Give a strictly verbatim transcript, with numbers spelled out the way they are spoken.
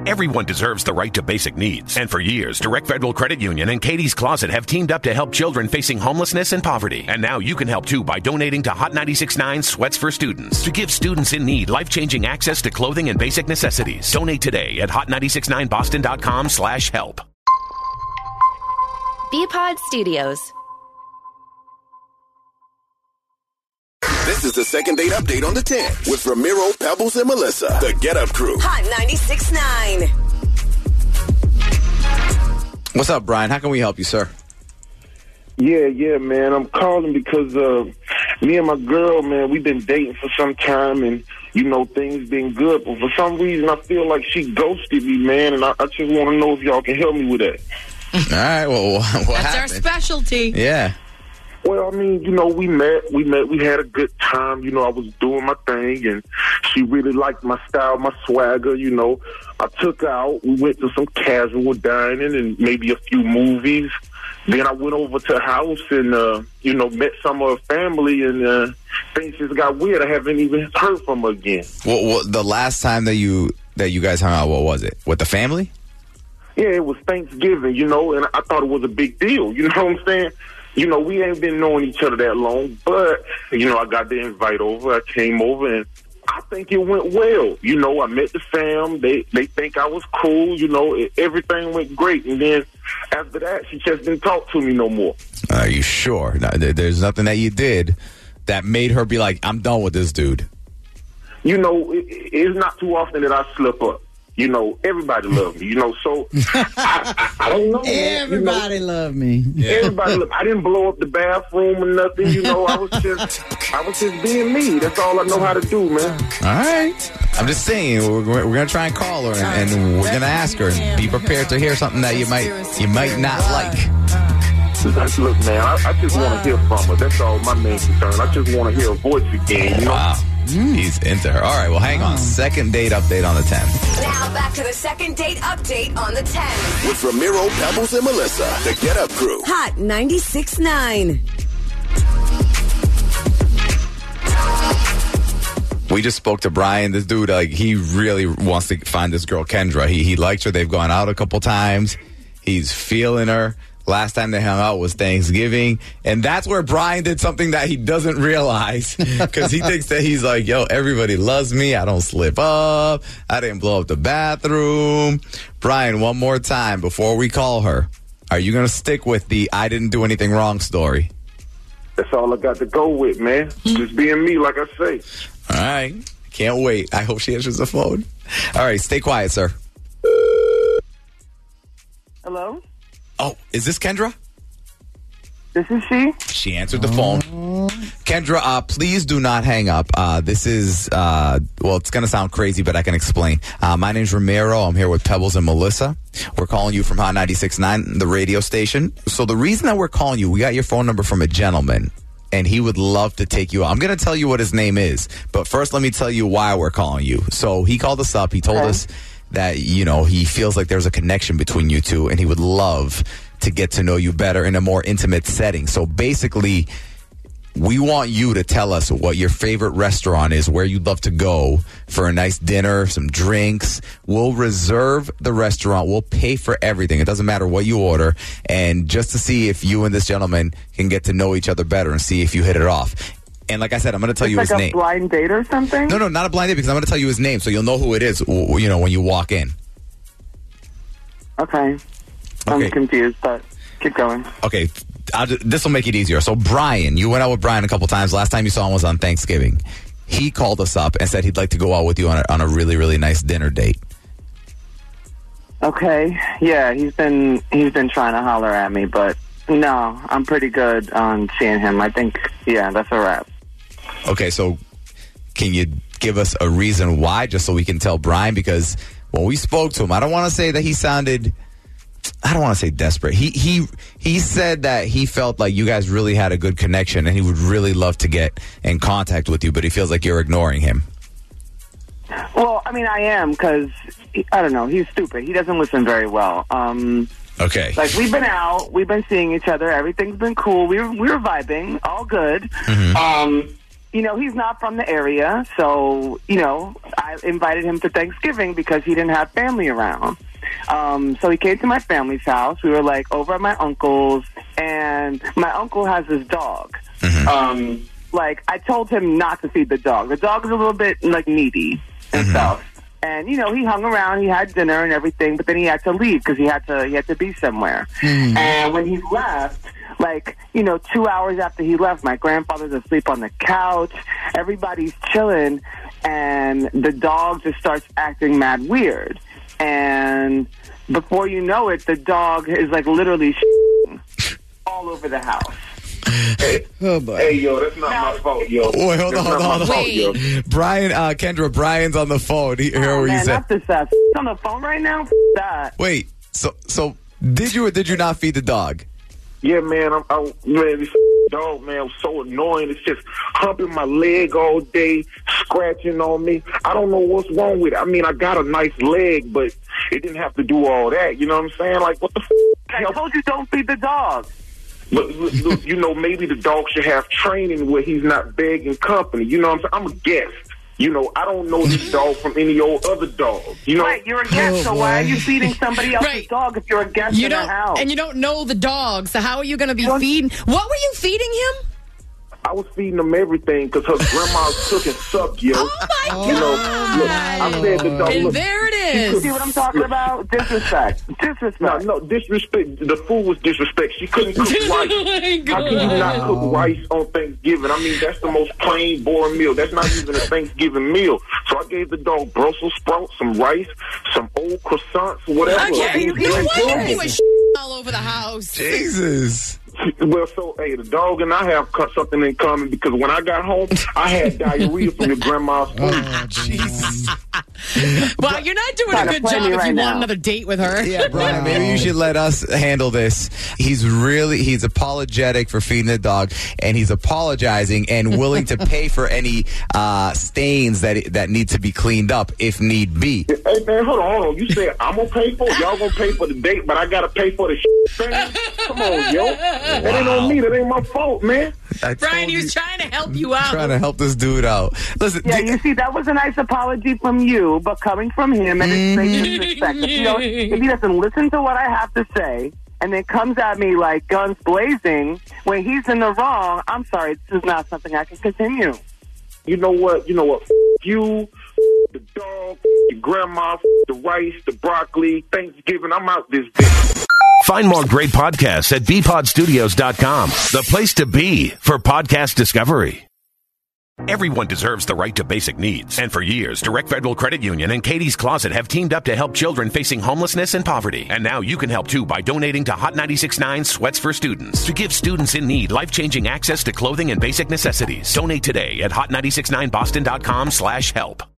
Everyone deserves the right to basic needs. And for years, Direct Federal Credit Union and Katie's Closet have teamed up to help children facing homelessness and poverty. And now you can help too by donating to Hot ninety-six point nine Sweats for Students to give students in need life-changing access to clothing and basic necessities. Donate today at hot nine six nine boston dot com slash help. B-Pod Studios. This is the second date update on the ten with Ramiro, Pebbles, and Melissa. The Get Up Crew. Hot ninety-six point nine. What's up, Brian? How can we help you, sir? Yeah, yeah, man. I'm calling because uh, me and my girl, man, we've been dating for some time, and, you know, things been good. But for some reason, I feel like she ghosted me, man, and I, I just want to know if y'all can help me with that. All right, well, what That's happened? our specialty. Yeah. Well, I mean, you know, we met, we met, we had a good time. You know, I was doing my thing, and she really liked my style, my swagger, you know. I took her out. We went to some casual dining and maybe a few movies. Then I went over to her house and, uh, you know, met some of her family, and uh, things just got weird. I haven't even heard from her again. Well, well, the last time that you that you guys hung out, what was it? With the family? Yeah, it was Thanksgiving, you know, and I thought it was a big deal. You know what I'm saying? You know, we ain't been knowing each other that long, but, you know, I got the invite over. I came over, and I think it went well. You know, I met the fam. They they think I was cool. You know, it, everything went great. And then after that, she just didn't talk to me no more. Are you sure? No, there, there's nothing that you did that made her be like, I'm done with this dude. You know, it, it's not too often that I slip up. You know, everybody loves me, you know, so I, I, I don't know. Everybody you know, love me. Yeah. Everybody love I didn't blow up the bathroom or nothing, you know. I was just I was just being me. That's all I know how to do, man. All right. I'm just saying, we're, we're going to try and call her, and, and we're going to ask her, and be prepared to hear something that you might you might not like. Look, man, I, I just want to hear from her. That's all my main concern. I just want to hear her voice again, you know. Wow. He's into her. All right, well, hang on. Second date update on the ten. Now back to the second date update on the ten. With Ramiro, Pebbles, and Melissa. The Get Up Crew. Hot ninety-six point nine. We just spoke to Brian. This dude, like, he really wants to find this girl, Kendra. He he likes her. They've gone out a couple times. He's feeling her. Last time they hung out was Thanksgiving. And that's where Brian did something that he doesn't realize. Because he thinks that he's like, yo, everybody loves me. I don't slip up. I didn't blow up the bathroom. Brian, one more time before we call her. Are you going to stick with the I didn't do anything wrong story? That's all I got to go with, man. Just being me, like I say. All right. Can't wait. I hope she answers the phone. All right. Stay quiet, sir. Hello? Oh, is this Kendra? This is she. She answered the phone. Kendra, uh, please do not hang up. Uh, this is, uh, well, it's going to sound crazy, but I can explain. Uh, my name's Ramiro. I'm here with Pebbles and Melissa. We're calling you from Hot ninety-six point nine, the radio station. So the reason that we're calling you, we got your phone number from a gentleman, and he would love to take you out. I'm going to tell you what his name is, but first let me tell you why we're calling you. So he called us up. He told Okay. us that, you know, he feels like there's a connection between you two, and he would love to get to know you better in a more intimate setting. So basically, we want you to tell us what your favorite restaurant is, where you'd love to go for a nice dinner, some drinks. We'll reserve the restaurant. We'll pay for everything. It doesn't matter what you order. And just to see if you and this gentleman can get to know each other better and see if you hit it off. And like I said, I'm going to tell It's you like his a name. blind date or something? No, no, not a blind date, because I'm going to tell you his name so you'll know who it is, you know, when you walk in. Okay. I'm Okay. confused, but keep going. Okay, this will make it easier. So Brian, you went out with Brian a couple times. Last time you saw him was on Thanksgiving. He called us up and said he'd like to go out with you on a, on a really, really nice dinner date. Okay. Yeah, he's been he's been trying to holler at me, but no, I'm pretty good on seeing him. I think, yeah, that's a wrap. Okay, so can you give us a reason why, just so we can tell Brian? Because when we spoke to him, I don't want to say that he sounded, I don't want to say desperate. He he he said that he felt like you guys really had a good connection and he would really love to get in contact with you, but he feels like you're ignoring him. Well, I mean, I am, because, I don't know, he's stupid. He doesn't listen very well. Um, okay. Like, we've been out, we've been seeing each other, everything's been cool, we were, we were vibing, all good. Mm-hmm. Um, you know, he's not from the area, so, you know, I invited him to Thanksgiving because he didn't have family around. Um, so he came to my family's house. We were, like, over at my uncle's, and my uncle has this dog. Mm-hmm. Um, like, I told him not to feed the dog. The dog is a little bit, like, needy and mm-hmm. stuff. And, you know, he hung around, he had dinner and everything, but then he had to leave because he had to he had to be somewhere. Mm. And when he left, like, you know, two hours after he left, my grandfather's asleep on the couch, everybody's chilling, and the dog just starts acting mad weird. And before you know it, the dog is, like, literally all over the house. Hey, oh boy. Hey, yo, that's not my fault, yo. Wait, hold on, hold on, hold on. Wait. Brian, uh, Kendra, Brian's on the phone. He, hear oh, what man, you said. Not this ass. On the phone right now? F that. Wait, so so did you or did you not feed the dog? Yeah, man, I'm, I, man, this dog, man, was so annoying. It's just humping my leg all day, scratching on me. I don't know what's wrong with it. I mean, I got a nice leg, but it didn't have to do all that. You know what I'm saying? Like, what the f***? I told you don't feed the dog. But, look, you know, maybe the dog should have training where he's not begging company. You know what I'm saying? I'm a guest. You know, I don't know this dog from any old other dog. You know? Right, you're a guest, oh, so why are you feeding somebody else's right. dog if you're a guest you in don't, a house? And you don't know the dog, so how are you going to be feeding? What were you feeding him? I was feeding them everything because her grandma took and sucked, yo. Oh, my God. You know, look, I said the dog, and look, there it is. See what I'm talking about? Disrespect. Disrespect. No, no, disrespect. The food was disrespect. She couldn't cook rice. Oh, how can you not cook rice on Thanksgiving? I mean, that's the most plain, boring meal. That's not even a Thanksgiving meal. So I gave the dog Brussels sprouts, some rice, some old croissants, whatever. Okay, you no wonder he was all over the house. Jesus. Well, so, hey, the dog and I have something in common because when I got home, I had diarrhea from your grandma's food. Oh, Jesus. Well, you're not doing a good job if right you now. want another date with her. Yeah, Brian, maybe you should let us handle this. He's really, he's apologetic for feeding the dog, and he's apologizing and willing to pay for any uh, stains that that need to be cleaned up if need be. Hey, man, hold on, hold on. You said I'm going to pay for it? Y'all going to pay for the date, but I got to pay for the shit thing? Come on, yo. That ain't on me. That ain't my fault, man. Brian, he was trying to help you out. Trying to help this dude out. Listen, Yeah, d- you see, that was a nice apology from you, but coming from him, and it's straight disrespect. If, you know, if he doesn't listen to what I have to say, and then comes at me like guns blazing, when he's in the wrong, I'm sorry, this is not something I can continue. You know what? You know what? F- you, the dog, your grandma, the rice, the broccoli, Thanksgiving. I'm out this bitch. Find more great podcasts at b pod studios dot com, the place to be for podcast discovery. Everyone deserves the right to basic needs. And for years, Direct Federal Credit Union and Katie's Closet have teamed up to help children facing homelessness and poverty. And now you can help too by donating to Hot ninety-six point nine Sweats for Students to give students in need life-changing access to clothing and basic necessities. Donate today at hot nine six nine boston dot com slash help.